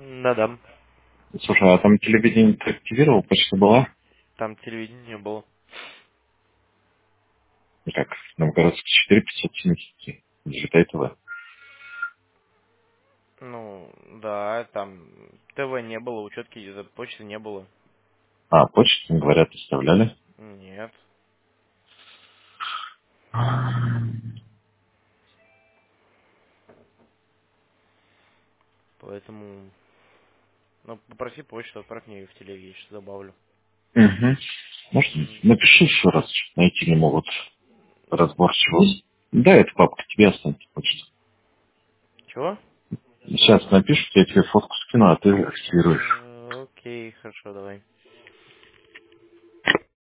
Да-да. Слушай, а там телевидение ты активировал, почта была? Там телевидение было. Как? Новгородский 4 570. Диджитай ТВ. Ну, да, там ТВ не было, учетки из-за почты не было. А, почту, говорят, оставляли. Нет. Поэтому, ну, попроси почту, отправь мне ее в телеге, я сейчас добавлю. Угу. Может, М, напиши еще раз, найти не могут разборчиво. Да, эта папка тебе останется почту. Чего? Сейчас напишут, я тебе фотку скину, а ты активируешь. Окей, хорошо, давай.